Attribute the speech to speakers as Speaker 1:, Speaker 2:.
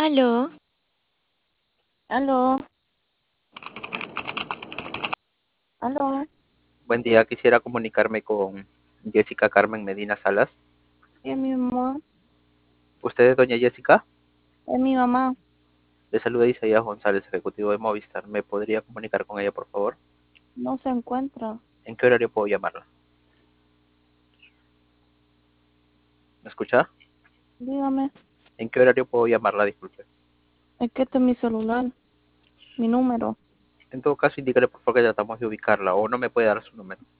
Speaker 1: Aló,
Speaker 2: Aló, aló,
Speaker 3: Buen día, quisiera comunicarme con Jessica Carmen Medina Salas.
Speaker 2: es mi mamá,
Speaker 3: ¿Usted es doña Jessica?
Speaker 2: es mi mamá,
Speaker 3: Le saluda Isaías González, ejecutivo de Movistar. ¿Me podría comunicar con ella, por favor?
Speaker 2: no se encuentra.
Speaker 3: ¿En qué horario puedo llamarla? ¿Me escucha?
Speaker 2: Dígame,
Speaker 3: ¿En qué horario puedo llamarla? Disculpe.
Speaker 2: es que este es mi celular, mi número.
Speaker 3: En todo caso, indícale por favor que tratamos de ubicarla o no me puede dar su número.